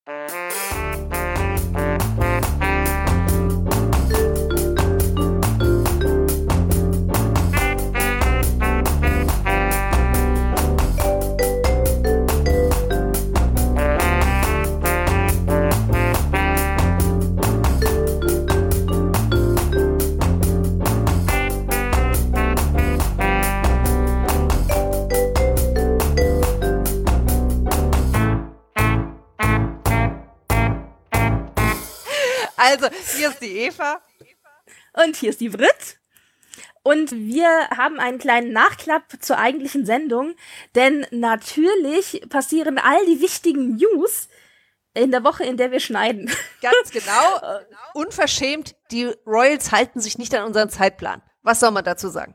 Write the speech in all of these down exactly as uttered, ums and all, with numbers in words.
Also, hier ist die Eva. Und hier ist die Brit. Und wir haben einen kleinen Nachklapp zur eigentlichen Sendung, denn natürlich passieren all die wichtigen News in der Woche, in der wir schneiden. Ganz genau. Unverschämt, die Royals halten sich nicht an unseren Zeitplan. Was soll man dazu sagen?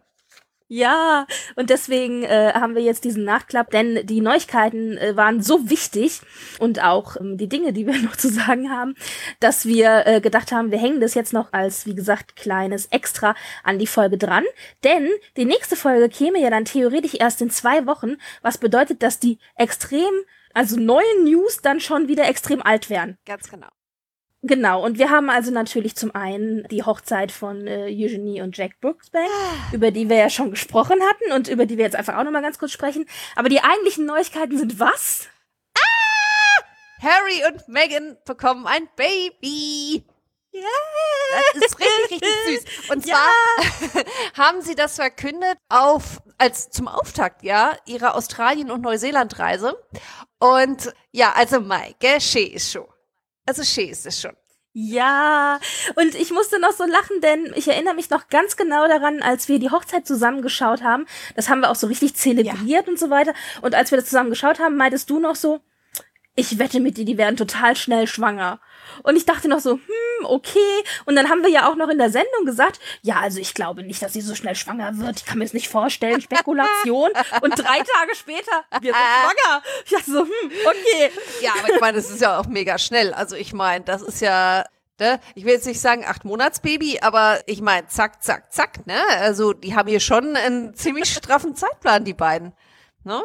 Ja, und deswegen äh, haben wir jetzt diesen Nachklapp, denn die Neuigkeiten äh, waren so wichtig und auch ähm, die Dinge, die wir noch zu sagen haben, dass wir äh, gedacht haben, wir hängen das jetzt noch als, wie gesagt, kleines Extra an die Folge dran, denn die nächste Folge käme ja dann theoretisch erst in zwei Wochen, was bedeutet, dass die extrem, also neue News dann schon wieder extrem alt wären. Ganz genau. Genau, und wir haben also natürlich zum einen die Hochzeit von äh, Eugenie und Jack Brooksbank, über die wir ja schon gesprochen hatten und über die wir jetzt einfach auch nochmal ganz kurz sprechen. Aber die eigentlichen Neuigkeiten sind was? Ah! Harry und Meghan bekommen ein Baby. Yeah. Das ist richtig, richtig süß. Und zwar ja. haben sie das verkündet auf als zum Auftakt, ja, ihrer Australien- und Neuseeland-Reise. Und ja, also Maike, schön ist schon. Also schön ist es schon. Ja, und ich musste noch so lachen, denn ich erinnere mich noch ganz genau daran, als wir die Hochzeit zusammengeschaut haben. Das haben wir auch so richtig zelebriert ja. und so weiter. Und als wir das zusammen geschaut haben, meintest du noch so, ich wette mit dir, die werden total schnell schwanger. Und ich dachte noch so, hm, okay. Und dann haben wir ja auch noch in der Sendung gesagt, ja, also ich glaube nicht, dass sie so schnell schwanger wird. Ich kann mir das nicht vorstellen, Spekulation. Und drei Tage später, wir sind schwanger. Ich dachte so, hm, okay. Ja, aber ich meine, das ist ja auch mega schnell. Also ich meine, das ist ja, ne, ich will jetzt nicht sagen acht Monats-Baby, aber ich meine, zack, zack, zack, ne? Also die haben hier schon einen ziemlich straffen Zeitplan, die beiden, ne?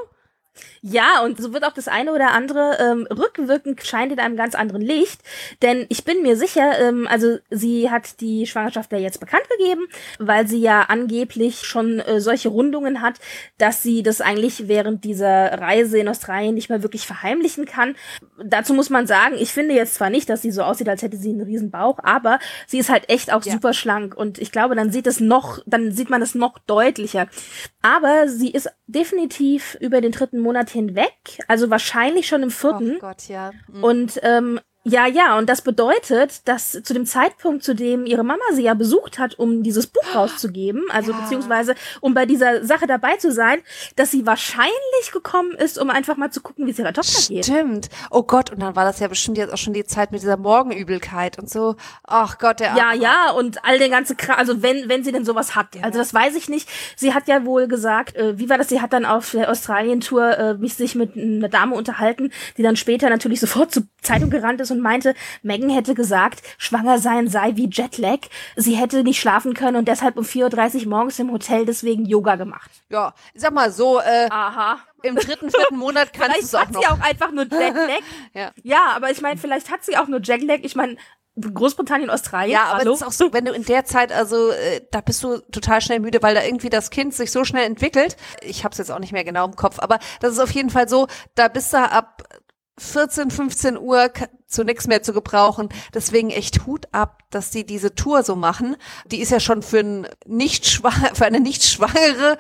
Ja, und so wird auch das eine oder andere ähm, rückwirkend scheint in einem ganz anderen Licht, denn ich bin mir sicher, ähm, also sie hat die Schwangerschaft ja jetzt bekannt gegeben, weil sie ja angeblich schon äh, solche Rundungen hat, dass sie das eigentlich während dieser Reise in Australien nicht mehr wirklich verheimlichen kann. Dazu muss man sagen, ich finde jetzt zwar nicht, dass sie so aussieht, als hätte sie einen riesen Bauch, aber sie ist halt echt auch ja. super schlank und ich glaube, dann sieht es noch, dann sieht man es noch deutlicher. Aber sie ist definitiv über den dritten Monat hinweg, also wahrscheinlich schon im vierten. Oh Gott, ja. Mhm. Und ähm, ja, ja, und das bedeutet, dass zu dem Zeitpunkt, zu dem ihre Mama sie ja besucht hat, um dieses Buch rauszugeben, also ja. beziehungsweise um bei dieser Sache dabei zu sein, dass sie wahrscheinlich gekommen ist, um einfach mal zu gucken, wie es ihrer Tochter geht. Stimmt. Oh Gott, und dann war das ja bestimmt jetzt auch schon die Zeit mit dieser Morgenübelkeit und so. Ach Gott, der Ja, Arme. ja, und all den ganzen Kram, also wenn wenn sie denn sowas hat. Ja. Also das weiß ich nicht. Sie hat ja wohl gesagt, äh, wie war das, sie hat dann auf der Australien-Tour äh, mich sich mit einer Dame unterhalten, die dann später natürlich sofort zur Zeitung gerannt ist und meinte, Meghan hätte gesagt, schwanger sein sei wie Jetlag. Sie hätte nicht schlafen können und deshalb um vier Uhr dreißig morgens im Hotel deswegen Yoga gemacht. Ja, ich sag mal so, äh, Aha. im dritten, vierten Monat kannst du es auch noch. Vielleicht hat sie auch einfach nur Jetlag. ja. ja, aber ich meine, vielleicht hat sie auch nur Jetlag. Ich meine, Großbritannien, Australien. Ja, aber hallo? es ist auch so, wenn du in der Zeit, also äh, da bist du total schnell müde, weil da irgendwie das Kind sich so schnell entwickelt. Ich hab's jetzt auch nicht mehr genau im Kopf, aber das ist auf jeden Fall so, da bist du ab vierzehn, fünfzehn Uhr k- zu nichts mehr zu gebrauchen. Deswegen echt Hut ab, dass die diese Tour so machen. Die ist ja schon für, ein nicht schwa- für eine nicht schwangere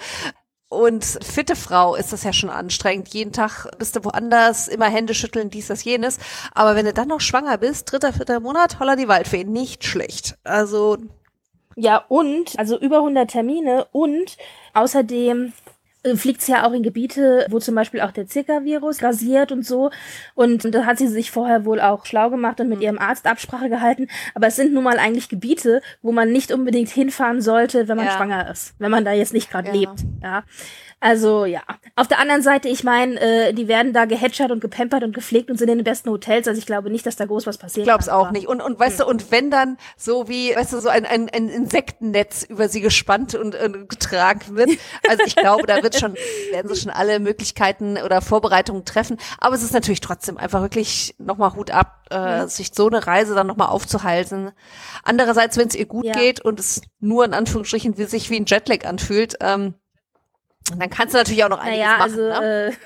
und fitte Frau ist das ja schon anstrengend. Jeden Tag bist du woanders, immer Hände schütteln, dies, das, jenes. Aber wenn du dann noch schwanger bist, dritter, vierter Monat, holla die Waldfee, nicht schlecht. Also ja, und, also über hundert Termine und außerdem fliegt sie ja auch in Gebiete, wo zum Beispiel auch der Zika-Virus grasiert und so. Und da hat sie sich vorher wohl auch schlau gemacht und mit ihrem Arzt Absprache gehalten. Aber es sind nun mal eigentlich Gebiete, wo man nicht unbedingt hinfahren sollte, wenn man ja. schwanger ist. Wenn man da jetzt nicht gerade ja. lebt. Ja. Also, ja. Auf der anderen Seite, ich meine, äh, die werden da gehätschert und gepampert und gepflegt und sind in den besten Hotels. Also ich glaube nicht, dass da groß was passiert. Ich glaube es auch nicht. Und, und weißt hm. du, und wenn dann so wie, weißt du, so ein, ein, ein Insektennetz über sie gespannt und, und getragen wird. Also ich glaube, da wird wird schon, werden sie schon alle Möglichkeiten oder Vorbereitungen treffen. Aber es ist natürlich trotzdem einfach wirklich nochmal Hut ab, äh, mhm. sich so eine Reise dann nochmal aufzuhalten. Andererseits, wenn es ihr gut ja. geht und es nur in Anführungsstrichen wie sich wie ein Jetlag anfühlt, ähm, dann kannst du natürlich auch noch einiges naja, machen. Also, ne? äh,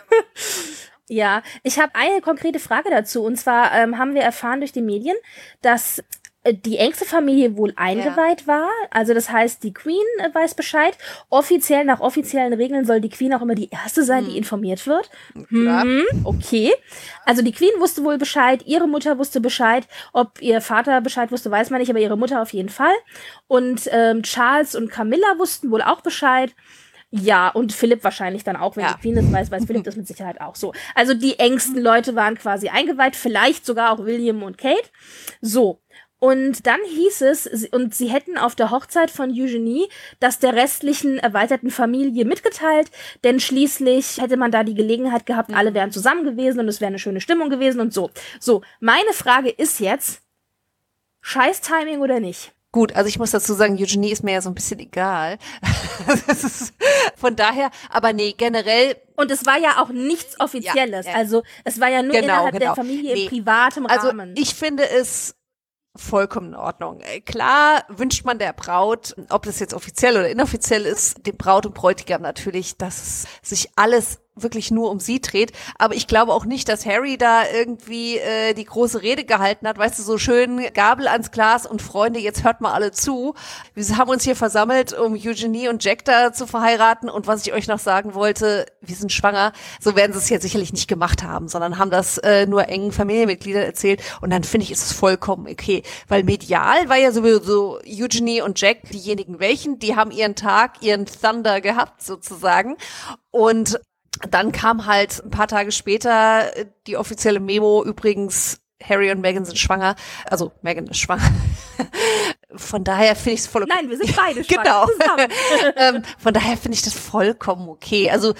ja, ich habe eine konkrete Frage dazu. Und zwar ähm, haben wir erfahren durch die Medien, dass die engste Familie wohl eingeweiht ja. war. Also das heißt, die Queen äh, weiß Bescheid. Offiziell, nach offiziellen Regeln soll die Queen auch immer die Erste sein, hm. die informiert wird. Hm, okay. Also die Queen wusste wohl Bescheid, ihre Mutter wusste Bescheid. Ob ihr Vater Bescheid wusste, weiß man nicht, aber ihre Mutter auf jeden Fall. Und ähm, Charles und Camilla wussten wohl auch Bescheid. Ja, und Philipp wahrscheinlich dann auch, wenn ja. die Queen das weiß, weiß Philipp das mit Sicherheit auch so. Also die engsten Leute waren quasi eingeweiht, vielleicht sogar auch William und Kate. So. Und dann hieß es, und sie hätten auf der Hochzeit von Eugenie das der restlichen erweiterten Familie mitgeteilt, denn schließlich hätte man da die Gelegenheit gehabt, mhm. alle wären zusammen gewesen und es wäre eine schöne Stimmung gewesen und so. So, meine Frage ist jetzt, Scheiß-Timing oder nicht? Gut, also ich muss dazu sagen, Eugenie ist mir ja so ein bisschen egal. Das ist von daher, aber nee, generell. Und es war ja auch nichts Offizielles. Ja, ja. Also es war ja nur genau, innerhalb genau. der Familie nee. in privatem Rahmen. Also ich finde es vollkommen in Ordnung. Klar wünscht man der Braut, ob das jetzt offiziell oder inoffiziell ist, dem Braut und Bräutigam natürlich, dass sich alles wirklich nur um sie dreht. Aber ich glaube auch nicht, dass Harry da irgendwie äh, die große Rede gehalten hat. Weißt du, so schön Gabel ans Glas und Freunde, jetzt hört mal alle zu. Wir haben uns hier versammelt, um Eugenie und Jack da zu verheiraten. Und was ich euch noch sagen wollte, wir sind schwanger. So werden sie es jetzt sicherlich nicht gemacht haben, sondern haben das äh, nur engen Familienmitgliedern erzählt. Und dann finde ich, ist es vollkommen okay. Weil medial war ja sowieso Eugenie und Jack diejenigen welchen, die haben ihren Tag, ihren Thunder gehabt sozusagen. Und dann kam halt ein paar Tage später die offizielle Memo, übrigens, Harry und Meghan sind schwanger. Also Meghan ist schwanger. Von daher finde ich es voll okay. Nein, wir sind beide schwanger. Genau. ähm, von daher finde ich das vollkommen okay. Also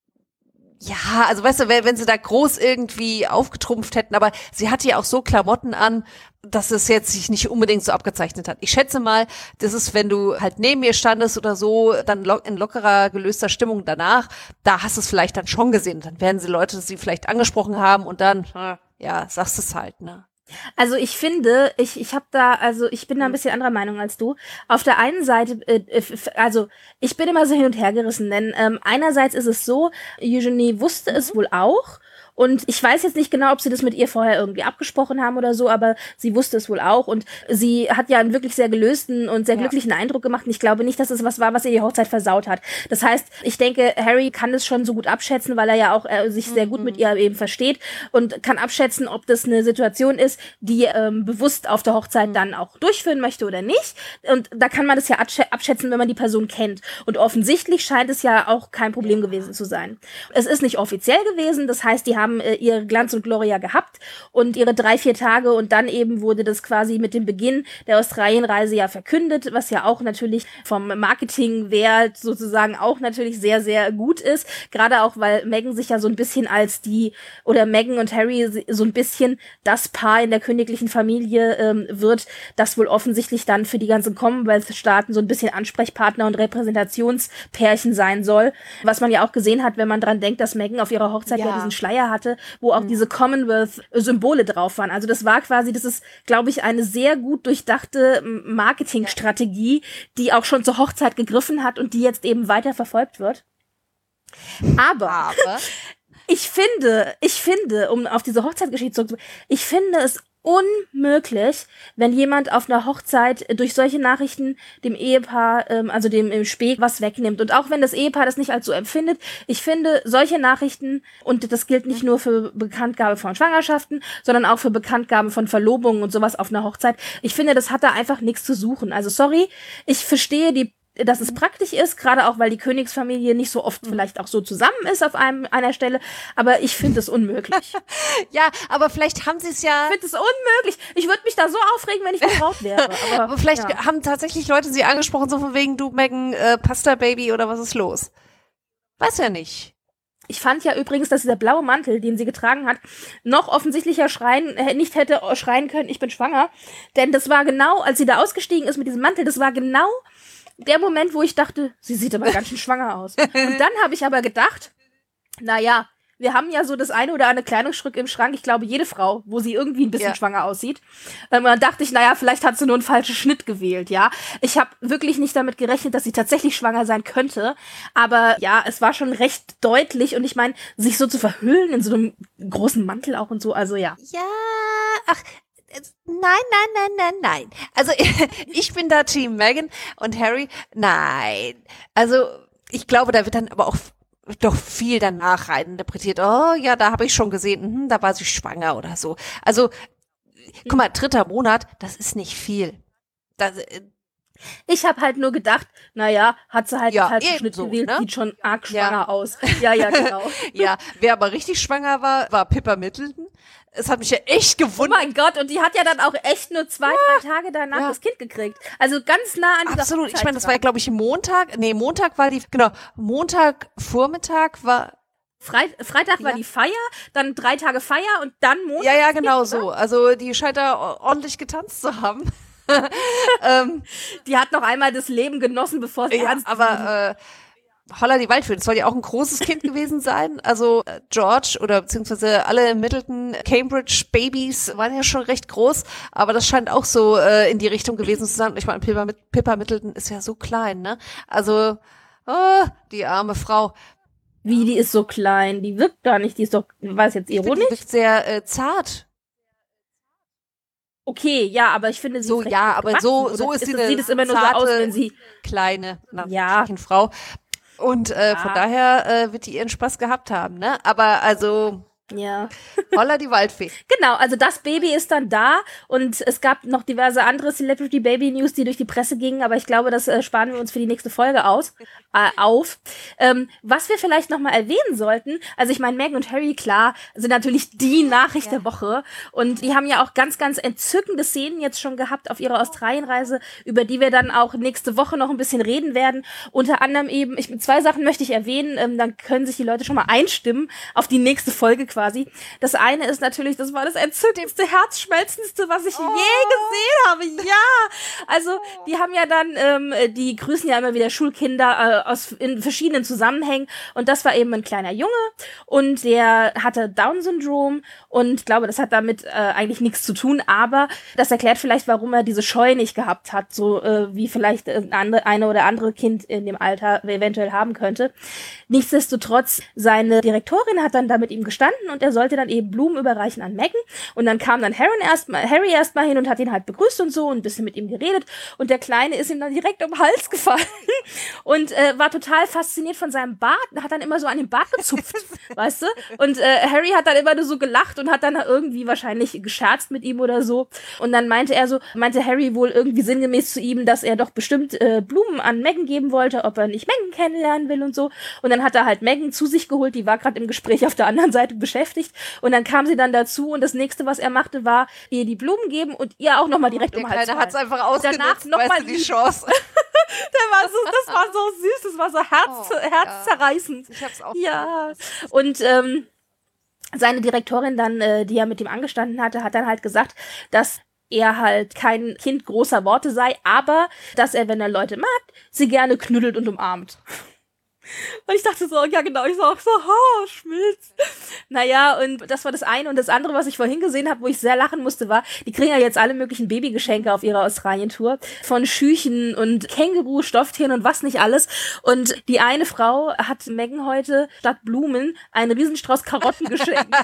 ja, also weißt du, wenn, wenn sie da groß irgendwie aufgetrumpft hätten, aber sie hatte ja auch so Klamotten an, dass es jetzt sich nicht unbedingt so abgezeichnet hat. Ich schätze mal, das ist, wenn du halt neben mir standest oder so, dann lo- in lockerer, gelöster Stimmung danach, da hast du es vielleicht dann schon gesehen. Dann werden sie Leute, die sie vielleicht angesprochen haben und dann, ja, sagst du es halt, ne? Also ich finde, ich ich habe da, also ich bin da ein bisschen anderer Meinung als du. Auf der einen Seite, äh, also ich bin immer so hin und her gerissen, denn ähm, einerseits ist es so, Eugenie wusste mhm. es wohl auch. Und ich weiß jetzt nicht genau, ob sie das mit ihr vorher irgendwie abgesprochen haben oder so, aber sie wusste es wohl auch. Und sie hat ja einen wirklich sehr gelösten und sehr ja. glücklichen Eindruck gemacht. Und ich glaube nicht, dass es was war, was ihr die Hochzeit versaut hat. Das heißt, ich denke, Harry kann es schon so gut abschätzen, weil er ja auch äh, sich sehr gut mhm. mit ihr eben versteht und kann abschätzen, ob das eine Situation ist, die ähm, bewusst auf der Hochzeit mhm. dann auch durchführen möchte oder nicht. Und da kann man das ja abschätzen, wenn man die Person kennt. Und offensichtlich scheint es ja auch kein Problem ja. gewesen zu sein. Es ist nicht offiziell gewesen, das heißt, die haben haben äh, ihre Glanz und Gloria gehabt und ihre drei, vier Tage und dann eben wurde das quasi mit dem Beginn der Australienreise ja verkündet, was ja auch natürlich vom Marketingwert sozusagen auch natürlich sehr, sehr gut ist. Gerade auch, weil Meghan sich ja so ein bisschen als die, oder Meghan und Harry so ein bisschen das Paar in der königlichen Familie ähm, wird, das wohl offensichtlich dann für die ganzen Commonwealth-Staaten so ein bisschen Ansprechpartner und Repräsentationspärchen sein soll. Was man ja auch gesehen hat, wenn man dran denkt, dass Meghan auf ihrer Hochzeit ja, ja diesen Schleier hatte, wo auch mhm. diese Commonwealth-Symbole drauf waren. Also das war quasi, das ist, glaube ich, eine sehr gut durchdachte Marketingstrategie, die auch schon zur Hochzeit gegriffen hat und die jetzt eben weiter verfolgt wird. Aber, Aber. ich finde, ich finde, um auf diese Hochzeitsgeschichte zurückzukommen, ich finde es unmöglich, wenn jemand auf einer Hochzeit durch solche Nachrichten dem Ehepaar, ähm, also dem im Späh, was wegnimmt. Und auch wenn das Ehepaar das nicht als so empfindet, ich finde, solche Nachrichten, und das gilt nicht nur für Bekanntgabe von Schwangerschaften, sondern auch für Bekanntgabe von Verlobungen und sowas auf einer Hochzeit, ich finde, das hat da einfach nichts zu suchen. Also sorry, ich verstehe die dass es praktisch ist, gerade auch, weil die Königsfamilie nicht so oft vielleicht auch so zusammen ist auf einem einer Stelle, aber ich finde es unmöglich. Ja, aber vielleicht haben sie es ja... Ich finde es unmöglich. Ich würde mich da so aufregen, wenn ich vertraut wäre. Aber, aber vielleicht ja. haben tatsächlich Leute sie angesprochen, so von wegen, du Meghan, äh, Pasta Baby oder was ist los? Weiß ja nicht. Ich fand ja übrigens, dass dieser blaue Mantel, den sie getragen hat, noch offensichtlicher schreien, nicht hätte schreien können, ich bin schwanger. Denn das war genau, als sie da ausgestiegen ist mit diesem Mantel, das war genau der Moment, wo ich dachte, sie sieht aber ganz schön schwanger aus. Und dann habe ich aber gedacht, naja, wir haben ja so das eine oder andere Kleidungsstück im Schrank, ich glaube jede Frau, wo sie irgendwie ein bisschen ja. schwanger aussieht. Und dann dachte ich, naja, vielleicht hat sie nur einen falschen Schnitt gewählt, ja. Ich habe wirklich nicht damit gerechnet, dass sie tatsächlich schwanger sein könnte. Aber ja, es war schon recht deutlich. Und ich meine, sich so zu verhüllen in so einem großen Mantel auch und so, also ja. Ja, ach, nein, nein, nein, nein, nein. Also ich bin da Team Meghan und Harry, nein. Also ich glaube, da wird dann aber auch doch viel danach rein interpretiert. Oh ja, da habe ich schon gesehen, hm, da war sie schwanger oder so. Also, guck mal, dritter Monat, das ist nicht viel. Das, äh, ich habe halt nur gedacht, naja, hat sie halt ja, einen falschen Schnitt so, gewählt, ne? sieht schon arg schwanger ja. aus. Ja, ja, genau. Ja, wer aber richtig schwanger war, war Pippa Middleton. Es hat mich ja echt gewundert. Oh mein Gott, und die hat ja dann auch echt nur zwei, ja. drei Tage danach ja. das Kind gekriegt. Also ganz nah an dieser Absolut, ich meine, das war ja, glaube ich, Montag. Nee, Montag war die, genau, Montagvormittag war Freit- Freitag ja. war die Feier, dann drei Tage Feier und dann Montag. Ja, ja, genau kind, so. Also die scheint da ordentlich getanzt zu haben. ähm, die hat noch einmal das Leben genossen, bevor sie ja, ernst aber äh, Holla die Waldfee, das soll ja auch ein großes Kind gewesen sein. Also äh, George oder beziehungsweise alle Middleton Cambridge Babys waren ja schon recht groß, aber das scheint auch so äh, in die Richtung gewesen zu sein. Ich meine, Pippa, Pippa Middleton ist ja so klein, ne? Also oh, die arme Frau. Wie, die ist so klein? Die wirkt gar nicht, die ist doch, war es jetzt ironisch? Die wirkt sehr äh, zart. Okay, ja, aber ich finde sie so ja, aber so so ist, ist sie eine sieht es immer nur so aus, wenn sie kleine ja. Frau und äh, ja. von daher äh, wird die ihren Spaß gehabt haben, ne? Aber also ja. Holla die Waldfee. Genau, also das Baby ist dann da und es gab noch diverse andere Celebrity Baby News, die durch die Presse gingen, aber ich glaube, das äh, sparen wir uns für die nächste Folge aus, äh, auf. Ähm, was wir vielleicht nochmal erwähnen sollten, also ich meine, Meghan und Harry, klar, sind natürlich die Nachricht ja. der Woche und die haben ja auch ganz, ganz entzückende Szenen jetzt schon gehabt auf ihrer Australienreise, über die wir dann auch nächste Woche noch ein bisschen reden werden. Unter anderem eben, ich, zwei Sachen möchte ich erwähnen, ähm, dann können sich die Leute schon mal einstimmen auf die nächste Folge quasi. Das eine ist natürlich, das war das entzückendste, herzschmelzendste, was ich oh. je gesehen habe. Ja, also die haben ja dann, ähm, die grüßen ja immer wieder Schulkinder äh, aus in verschiedenen Zusammenhängen und das war eben ein kleiner Junge und der hatte Down-Syndrom und ich glaube, das hat damit äh, eigentlich nichts zu tun, aber das erklärt vielleicht, warum er diese Scheu nicht gehabt hat, so äh, wie vielleicht ein andere, eine oder andere Kind in dem Alter eventuell haben könnte. Nichtsdestotrotz, seine Direktorin hat dann da mit ihm gestanden und er sollte dann eben Blumen überreichen an Meghan und dann kam dann Harry erstmal Harry erstmal hin und hat ihn halt begrüßt und so und ein bisschen mit ihm geredet und der Kleine ist ihm dann direkt um den Hals gefallen und äh, war total fasziniert von seinem Bart, hat dann immer so an den Bart gezupft, weißt du? Und äh, Harry hat dann immer nur so gelacht und hat dann irgendwie wahrscheinlich gescherzt mit ihm oder so und dann meinte er so, meinte Harry wohl irgendwie sinngemäß zu ihm, dass er doch bestimmt äh, Blumen an Meghan geben wollte, ob er nicht Meghan kennenlernen will und so und dann hat er halt Meghan zu sich geholt, die war gerade im Gespräch auf der anderen Seite beschäftigt und dann kam sie dann dazu und das nächste, was er machte, war ihr die Blumen geben und ihr auch nochmal direkt um den Hals fallen. Der Kleine hat's einfach ausgenutzt, danach noch mal die Chance. Der war so, das war so süß, das war so herz, oh, herzzerreißend. Ja. Ich hab's auch ja. Und ähm, seine Direktorin dann, äh, die er mit ihm angestanden hatte, hat dann halt gesagt, dass er halt kein Kind großer Worte sei, aber dass er, wenn er Leute mag, sie gerne knuddelt und umarmt. Und ich dachte so, ja genau, ich sag so, ha, schmilzt. Naja, und das war das eine. Und das andere, was ich vorhin gesehen habe, wo ich sehr lachen musste, war, die kriegen ja jetzt alle möglichen Babygeschenke auf ihrer Australien-Tour. Von Schüchen und Känguru, Stofftieren und was nicht alles. Und die eine Frau hat Meghan heute statt Blumen einen Riesenstrauß Karotten geschenkt.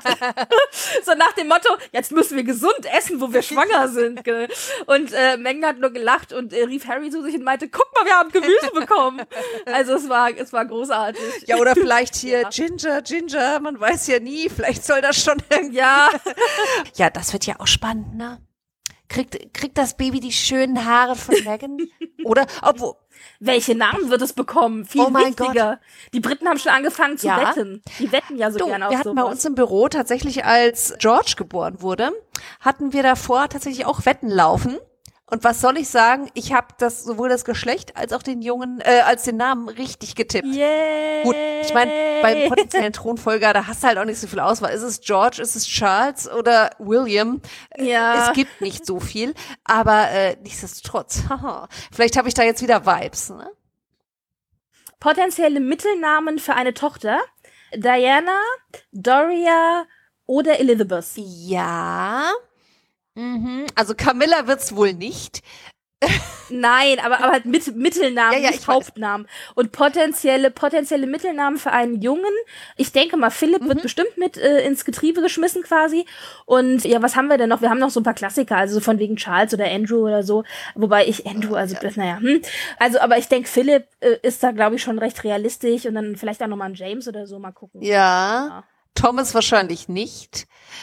So nach dem Motto, jetzt müssen wir gesund essen, wo wir schwanger sind. Und äh, Meghan hat nur gelacht und äh, rief Harry zu sich und meinte, guck mal, wir haben Gemüse bekommen. Also es war, es war großartig. Ja, oder vielleicht hier ja. Ginger, Ginger, man weiß ja nie, vielleicht soll das schon irgendwie. Ja. Ja, das wird ja auch spannend, ne? Kriegt, kriegt das Baby die schönen Haare von Meghan? Oder, obwohl. Welche Namen wird es bekommen? Viel oh mein wichtiger. Gott. Die Briten haben schon angefangen zu ja. wetten. Die wetten ja so du, gerne auf wir hatten sowas. bei uns im Büro tatsächlich, als George geboren wurde, hatten wir davor tatsächlich auch Wetten laufen. Und was soll ich sagen? Ich habe das sowohl das Geschlecht als auch den Jungen, äh, als den Namen richtig getippt. Yay. Gut, ich meine, beim potenziellen Thronfolger, da hast du halt auch nicht so viel Auswahl. Ist es George, ist es Charles oder William? Ja. Es gibt nicht so viel, aber äh, nichtsdestotrotz. Vielleicht habe ich da jetzt wieder Vibes, ne? Potenzielle Mittelnamen für eine Tochter: Diana, Doria oder Elizabeth. Ja. Mhm. Also Camilla wird's wohl nicht. Nein, aber, aber halt mit, Mittelnamen, Ja, ja, nicht ich weiß. Hauptnamen. Und potenzielle, potenzielle Mittelnamen für einen Jungen. Ich denke mal, Philipp wird bestimmt mit äh, ins Getriebe geschmissen quasi. Und ja, was haben wir denn noch? Wir haben noch so ein paar Klassiker, also so von wegen Charles oder Andrew oder so. Wobei ich Andrew, also Ja. naja, hm. Also, aber ich denke, Philipp äh, ist da, glaube ich, schon recht realistisch. Und dann vielleicht auch nochmal ein James oder so, mal gucken. Ja. Ja. Thomas wahrscheinlich nicht.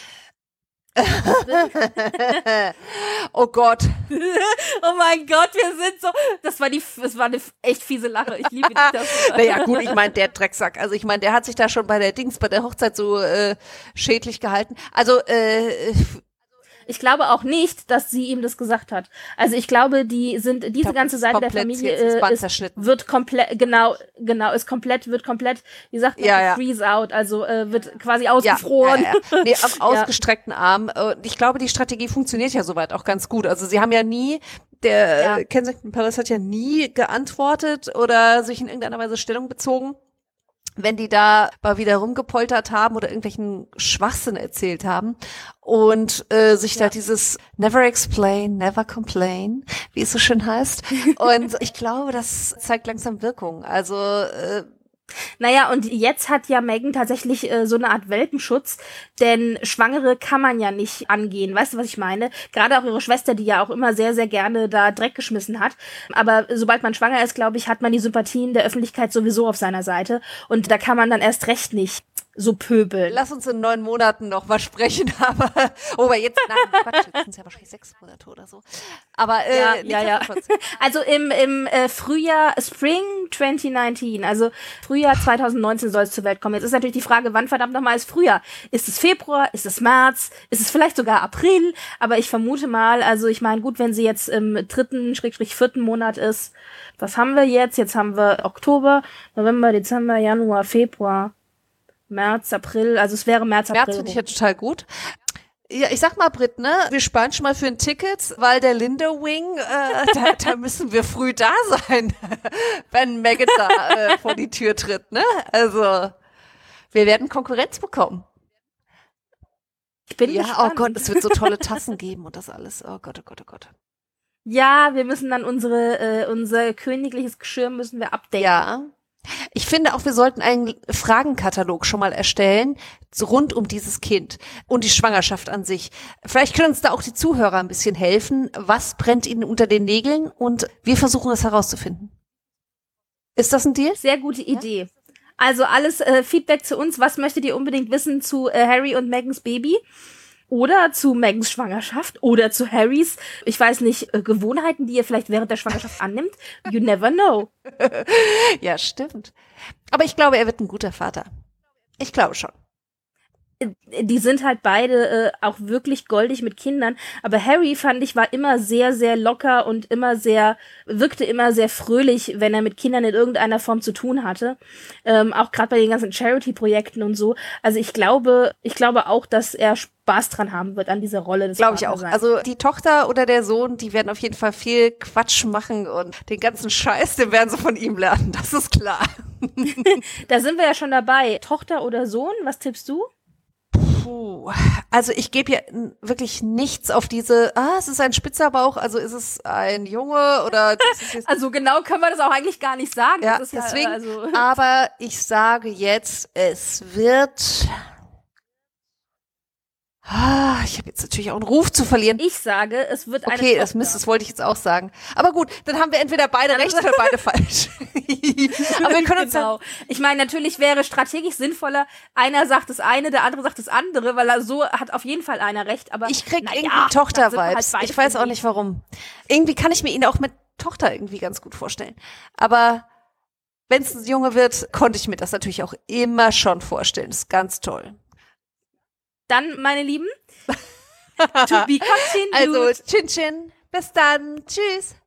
Oh Gott. Oh mein Gott, wir sind so. Das war die, das war eine echt fiese Lache. Ich liebe das. Naja, gut, ich meine, der Drecksack. Also ich meine, der hat sich da schon bei der Dings, bei der Hochzeit so äh, schädlich gehalten. Also, äh, Ich glaube auch nicht, dass sie ihm das gesagt hat. Also ich glaube, die sind diese glaub, ganze das ist Seite der komplett Familie jetzt ins äh, Band ist, zerschnitten. wird komplett genau genau ist komplett wird komplett wie sagt man Ja, ja. freeze out, also äh, wird quasi ja, ausgefroren. ja, ja. Nee, am ausgestreckten Arm. Und ich glaube, die Strategie funktioniert ja soweit auch ganz gut. Also sie haben ja nie, der Ja. äh, Kensington Palace hat ja nie geantwortet oder sich in irgendeiner Weise Stellung bezogen, wenn die da mal wieder rumgepoltert haben oder irgendwelchen Schwachsinn erzählt haben und äh, sich Ja. da dieses Never explain, never complain, wie es so schön heißt. Und ich glaube, das zeigt langsam Wirkung. Also äh, Naja, und jetzt hat ja Meghan tatsächlich äh, so eine Art Welpenschutz, denn Schwangere kann man ja nicht angehen. Weißt du, was ich meine? Gerade auch ihre Schwester, die ja auch immer sehr, sehr gerne da Dreck geschmissen hat. Aber sobald man schwanger ist, glaube ich, hat man die Sympathien der Öffentlichkeit sowieso auf seiner Seite. Und da kann man dann erst recht nicht so pöbeln. lass uns in neun Monaten noch mal sprechen, aber oh, aber jetzt, nein, Quatsch, jetzt sind es ja wahrscheinlich sechs Monate oder so. Aber äh, Ja, ja, ja. nichtsdestotrotz. Also im, im äh, Frühjahr, Spring zwanzig neunzehn, also Frühjahr zwanzig neunzehn soll es zur Welt kommen. Jetzt ist natürlich die Frage, wann verdammt nochmal ist Frühjahr? Ist es Februar? Ist es März? Ist es vielleicht sogar April? Aber ich vermute mal, also ich meine, gut, wenn sie jetzt im dritten, Schrägstrich vierten Monat ist, was haben wir jetzt? Jetzt haben wir Oktober, November, Dezember, Januar, Februar, März, April, also es wäre März, April. März finde ich ja total gut. Ja, ich sag mal, Britt, ne, wir sparen schon mal für ein Ticket, weil der Linda-Wing, äh, da, da müssen wir früh da sein, wenn Meghan da äh, vor die Tür tritt, ne? Also, wir werden Konkurrenz bekommen. Ich bin Ja, gespannt. oh Gott, es wird so tolle Tassen geben und das alles. Oh Gott, oh Gott, oh Gott. Ja, wir müssen dann unsere, äh, unser königliches Geschirr müssen wir updaten. Ja. Ich finde auch, wir sollten einen Fragenkatalog schon mal erstellen, so rund um dieses Kind und die Schwangerschaft an sich. Vielleicht können uns da auch die Zuhörer ein bisschen helfen. Was brennt ihnen unter den Nägeln? Und wir versuchen es herauszufinden. Ist das ein Deal? Sehr gute Idee. Also alles äh, Feedback zu uns. Was möchtet ihr unbedingt wissen zu äh, Harry und Megans Baby? Oder zu Megans Schwangerschaft? Oder zu Harrys, ich weiß nicht, äh, Gewohnheiten, die er vielleicht während der Schwangerschaft annimmt? You never know. Ja, stimmt. Aber ich glaube, er wird ein guter Vater. Ich glaube schon. Die sind halt beide äh, auch wirklich goldig mit Kindern. Aber Harry, fand ich, war immer sehr, sehr locker und immer sehr, wirkte immer sehr fröhlich, wenn er mit Kindern in irgendeiner Form zu tun hatte. Ähm, auch gerade bei den ganzen Charity-Projekten und so. Also ich glaube, ich glaube auch, dass er Spaß dran haben wird an dieser Rolle des Glaube ich auch. Vaterseins. Also die Tochter oder der Sohn, die werden auf jeden Fall viel Quatsch machen und den ganzen Scheiß, den werden sie von ihm lernen. Das ist klar. Da sind wir ja schon dabei. Tochter oder Sohn, was tippst du? Puh. Also ich gebe ja n- wirklich nichts auf diese, ah, es ist ein Spitzerbauch, also ist es ein Junge oder das ist jetzt, Also genau können wir das auch eigentlich gar nicht sagen. ja, Das ist deswegen, Ja, also aber ich sage jetzt, es wird, ah, ich habe jetzt natürlich auch einen Ruf zu verlieren. ich sage, es wird eine Okay, das Tochter. Mist, das wollte ich jetzt auch sagen. Aber gut, dann haben wir entweder beide recht oder beide falsch. Aber wir können uns dann, Genau. Ich meine, natürlich wäre strategisch sinnvoller, einer sagt das eine, der andere sagt das andere, weil er so hat auf jeden Fall einer recht. Aber ich krieg na irgendwie ja, dann sind wir Tochter-Vibes. halt beide Ich weiß auch verliebt. nicht warum. Irgendwie kann ich mir ihn auch mit Tochter irgendwie ganz gut vorstellen. Aber wenn es ein Junge wird, konnte ich mir das natürlich auch immer schon vorstellen. Das ist ganz toll. Dann, meine Lieben, to be continued. Also, Chin Chin, Bis dann. Tschüss.